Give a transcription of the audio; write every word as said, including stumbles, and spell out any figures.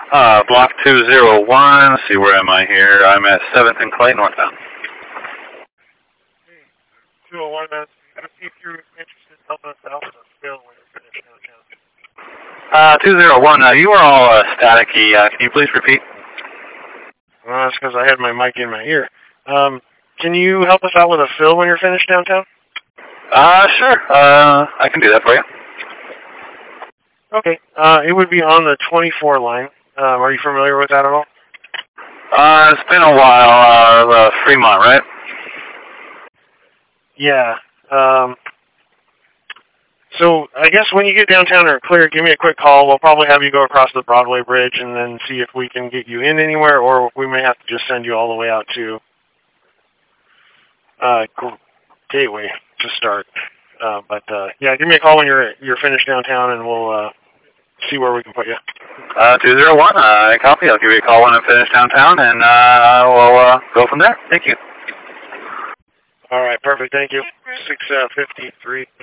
Uh, block two zero one, let's see, where am I here? I'm at seventh and Clay, northbound. two oh one, man. See if you're interested in helping us out with a fill when you're finished downtown. Uh, two zero one, uh, you are all uh, staticky. Uh, can you please repeat? Well, that's because I had my mic in my ear. Um, can you help us out with a fill when you're finished downtown? Uh, sure. Uh, I can do that for you. Okay. Uh, it would be on the twenty-four line. Um, are you familiar with that at all? Uh, it's been a while. Uh, uh Fremont, right? Yeah. Um, so I guess when you get downtown or clear, give me a quick call. We'll probably have you go across the Broadway Bridge and then see if we can get you in anywhere, or we may have to just send you all the way out to uh, Gateway to start. Uh, but uh, yeah, give me a call when you're you're finished downtown, and we'll uh, see where we can put you. Uh, two zero one, uh, copy. I'll give you a call when I'm finished downtown, and uh, we'll uh, go from there. Thank you. All right, perfect. Thank you. six fifty-three.